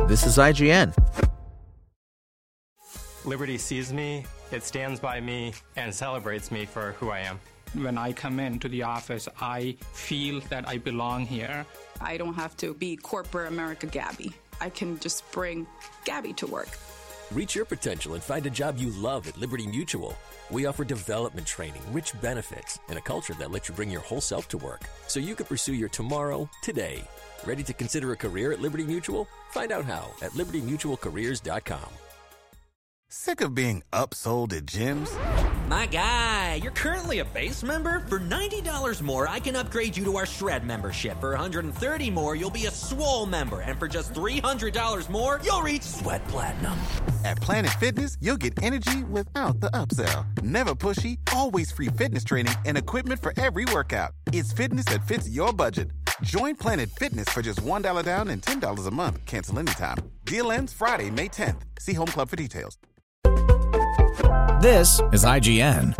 This is IGN. Liberty sees me, it stands by me, and celebrates me for who I am. When I come into the office, I feel that I belong here. I don't have to be corporate America Gabby. I can just bring Gabby to work. Reach your potential and find a job you love at Liberty Mutual. We offer development training, rich benefits, and a culture that lets you bring your whole self to work so you can pursue your tomorrow today. Ready to consider a career at Liberty Mutual? Find out how at libertymutualcareers.com. Sick of being upsold at gyms? My guy, you're currently a base member? For $90 more, I can upgrade you to our Shred membership. For $130 more, you'll be a Swole member. And for just $300 more, you'll reach Sweat Platinum. At Planet Fitness, you'll get energy without the upsell. Never pushy, always free fitness training and equipment for every workout. It's fitness that fits your budget. Join Planet Fitness for just $1 down and $10 a month. Cancel anytime. Deal ends Friday, May 10th. See Home Club for details. This is IGN.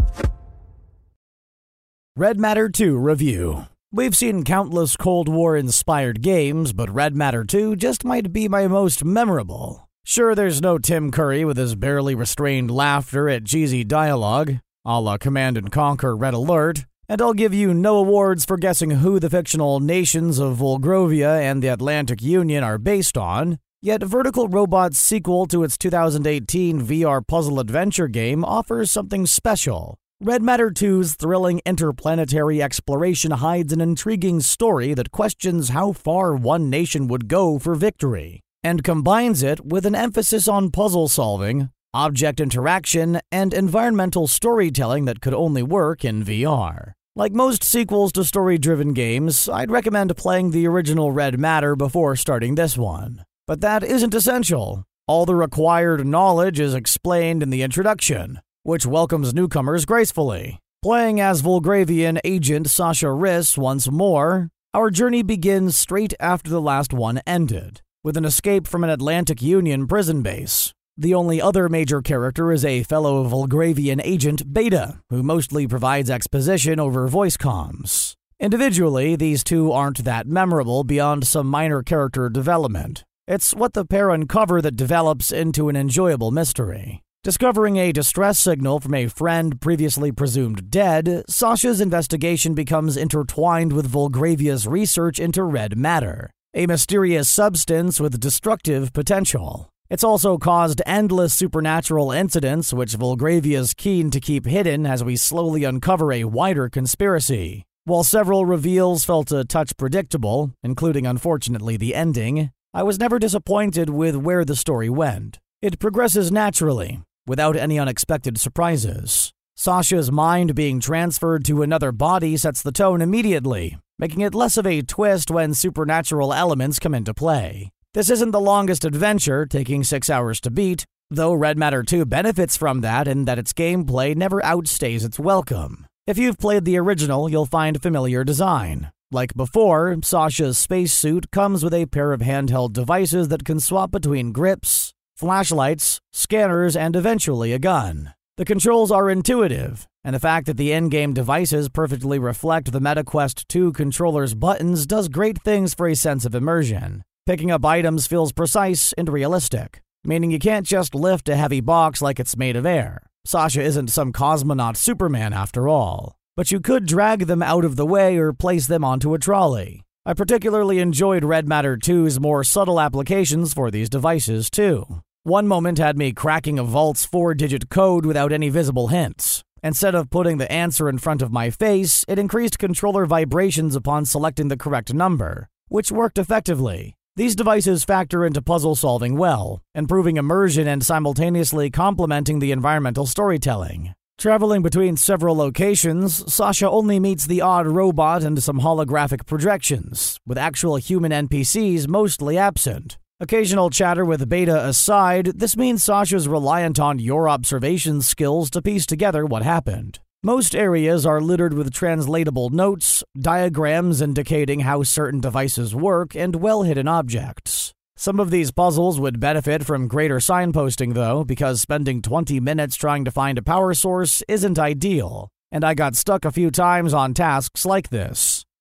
Red Matter 2 review. We've seen countless Cold War-inspired games, but Red Matter 2 just might be my most memorable. Sure, there's no Tim Curry with his barely restrained laughter at cheesy dialogue, a la Command & Conquer Red Alert, and I'll give you no awards for guessing who the fictional nations of Volgrovia and the Atlantic Union are based on. Yet Vertical Robot's sequel to its 2018 VR puzzle adventure game offers something special. Red Matter 2's thrilling interplanetary exploration hides an intriguing story that questions how far one nation would go for victory, and combines it with an emphasis on puzzle solving, object interaction, and environmental storytelling that could only work in VR. Like most sequels to story-driven games, I'd recommend playing the original Red Matter before starting this one. But that isn't essential. All the required knowledge is explained in the introduction, which welcomes newcomers gracefully. Playing as Volgravian agent Sasha Riss once more, our journey begins straight after the last one ended, with an escape from an Atlantic Union prison base. The only other major character is a fellow Volgravian agent, Beta, who mostly provides exposition over voice comms. Individually, these two aren't that memorable beyond some minor character development. It's what the pair uncover that develops into an enjoyable mystery. Discovering a distress signal from a friend previously presumed dead, Sasha's investigation becomes intertwined with Volgravia's research into red matter, a mysterious substance with destructive potential. It's also caused endless supernatural incidents which Volgravia's keen to keep hidden as we slowly uncover a wider conspiracy. While several reveals felt a touch predictable, including unfortunately the ending, I was never disappointed with where the story went. It progresses naturally, without any unexpected surprises. Sasha's mind being transferred to another body sets the tone immediately, making it less of a twist when supernatural elements come into play. This isn't the longest adventure, taking 6 hours to beat, though Red Matter 2 benefits from that in that its gameplay never outstays its welcome. If you've played the original, you'll find familiar design. Like before, Sasha's spacesuit comes with a pair of handheld devices that can swap between grips, flashlights, scanners, and eventually a gun. The controls are intuitive, and the fact that the in-game devices perfectly reflect the MetaQuest 2 controller's buttons does great things for a sense of immersion. Picking up items feels precise and realistic, meaning you can't just lift a heavy box like it's made of air. Sasha isn't some cosmonaut Superman after all. But you could drag them out of the way or place them onto a trolley. I particularly enjoyed Red Matter 2's more subtle applications for these devices, too. One moment had me cracking a vault's 4-digit code without any visible hints. Instead of putting the answer in front of my face, it increased controller vibrations upon selecting the correct number, which worked effectively. These devices factor into puzzle solving well, improving immersion and simultaneously complementing the environmental storytelling. Traveling between several locations, Sasha only meets the odd robot and some holographic projections, with actual human NPCs mostly absent. Occasional chatter with Beta aside, this means Sasha's reliant on your observation skills to piece together what happened. Most areas are littered with translatable notes, diagrams indicating how certain devices work, and well-hidden objects. Some of these puzzles would benefit from greater signposting, though, because spending 20 minutes trying to find a power source isn't ideal, and I got stuck a few times on tasks like this.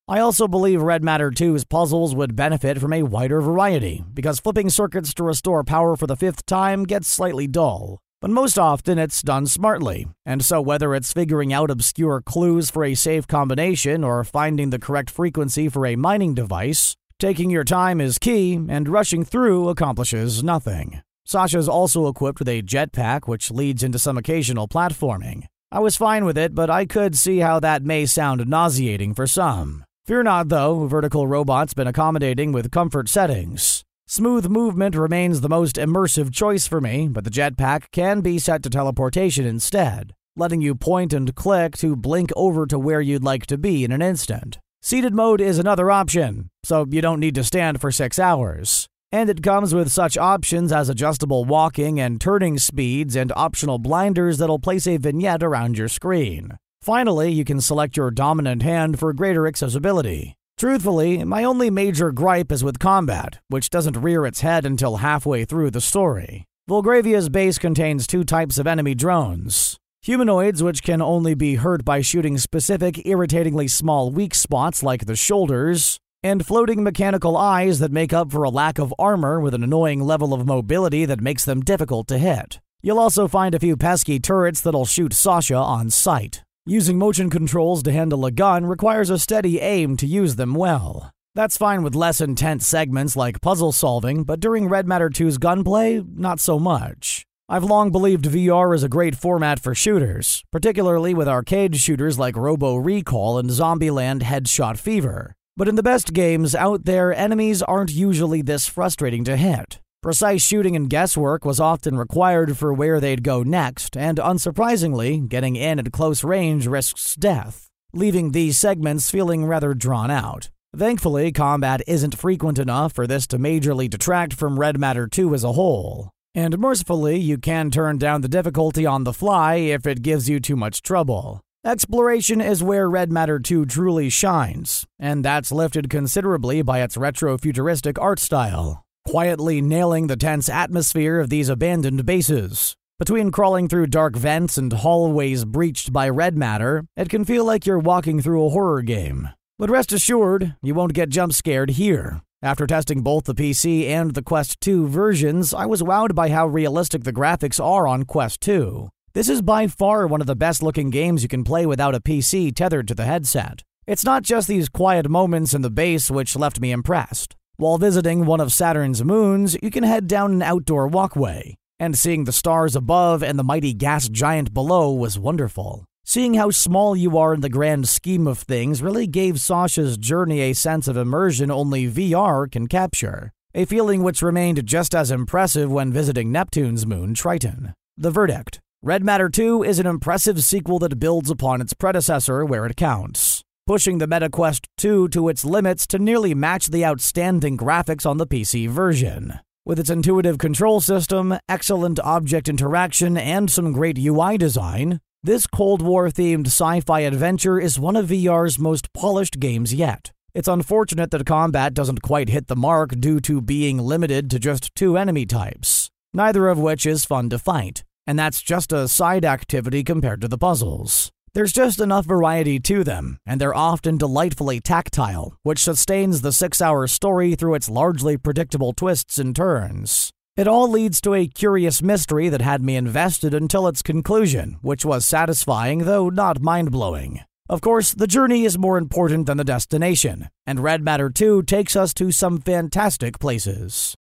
I also believe Red Matter 2's puzzles would benefit from a wider variety, because flipping circuits to restore power for the 5th time gets slightly dull. But most often it's done smartly, and so whether it's figuring out obscure clues for a safe combination or finding the correct frequency for a mining device, taking your time is key, and rushing through accomplishes nothing. Sasha's also equipped with a jetpack, which leads into some occasional platforming. I was fine with it, but I could see how that may sound nauseating for some. Fear not, though, Vertical Robot's been accommodating with comfort settings. Smooth movement remains the most immersive choice for me, but the jetpack can be set to teleportation instead, letting you point and click to blink over to where you'd like to be in an instant. Seated mode is another option, so you don't need to stand for 6 hours. And it comes with such options as adjustable walking and turning speeds and optional blinders that'll place a vignette around your screen. Finally, you can select your dominant hand for greater accessibility. Truthfully, my only major gripe is with combat, which doesn't rear its head until halfway through the story. Volgravia's base contains 2 types of enemy drones. Humanoids, which can only be hurt by shooting specific, irritatingly small weak spots like the shoulders, and floating mechanical eyes that make up for a lack of armor with an annoying level of mobility that makes them difficult to hit. You'll also find a few pesky turrets that'll shoot Sasha on sight. Using motion controls to handle a gun requires a steady aim to use them well. That's fine with less intense segments like puzzle solving, but during Red Matter 2's gunplay, not so much. I've long believed VR is a great format for shooters, particularly with arcade shooters like Robo Recall and Zombieland Headshot Fever. But in the best games out there, enemies aren't usually this frustrating to hit. Precise shooting and guesswork was often required for where they'd go next, and unsurprisingly, getting in at close range risks death, leaving these segments feeling rather drawn out. Thankfully, combat isn't frequent enough for this to majorly detract from Red Matter 2 as a whole. And mercifully, you can turn down the difficulty on the fly if it gives you too much trouble. Exploration is where Red Matter 2 truly shines, and that's lifted considerably by its retro-futuristic art style, quietly nailing the tense atmosphere of these abandoned bases. Between crawling through dark vents and hallways breached by red matter, it can feel like you're walking through a horror game. But rest assured, you won't get jump-scared here. After testing both the PC and the Quest 2 versions, I was wowed by how realistic the graphics are on Quest 2. This is by far one of the best-looking games you can play without a PC tethered to the headset. It's not just these quiet moments in the base which left me impressed. While visiting one of Saturn's moons, you can head down an outdoor walkway, and seeing the stars above and the mighty gas giant below was wonderful. Seeing how small you are in the grand scheme of things really gave Sasha's journey a sense of immersion only VR can capture, a feeling which remained just as impressive when visiting Neptune's moon, Triton. The verdict: Red Matter 2 is an impressive sequel that builds upon its predecessor where it counts, pushing the MetaQuest 2 to its limits to nearly match the outstanding graphics on the PC version. With its intuitive control system, excellent object interaction, and some great UI design, this Cold War-themed sci-fi adventure is one of VR's most polished games yet. It's unfortunate that combat doesn't quite hit the mark due to being limited to just 2 enemy types, neither of which is fun to fight, and that's just a side activity compared to the puzzles. There's just enough variety to them, and they're often delightfully tactile, which sustains the 6-hour story through its largely predictable twists and turns. It all leads to a curious mystery that had me invested until its conclusion, which was satisfying though not mind-blowing. Of course, the journey is more important than the destination, and Red Matter 2 takes us to some fantastic places.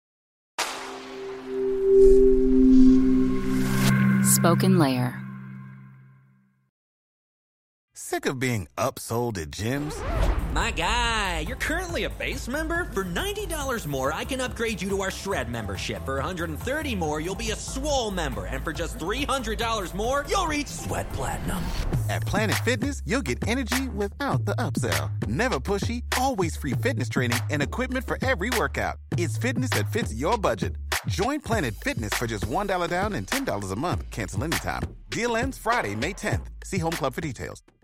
Spoken Layer. Sick of being upsold at gyms? My guy, you're currently a base member? For $90 more, I can upgrade you to our Shred membership. For $130 more, you'll be a Swole member. And for just $300 more, you'll reach Sweat Platinum. At Planet Fitness, you'll get energy without the upsell. Never pushy, always free fitness training and equipment for every workout. It's fitness that fits your budget. Join Planet Fitness for just $1 down and $10 a month. Cancel anytime. Deal ends Friday, May 10th. See Home Club for details.